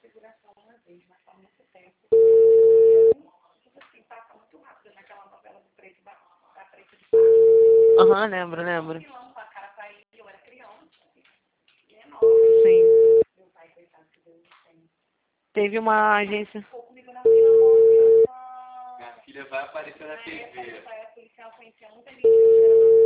Aham, lembro. Sim. Teve uma agência. Minha filha vai aparecer na TV.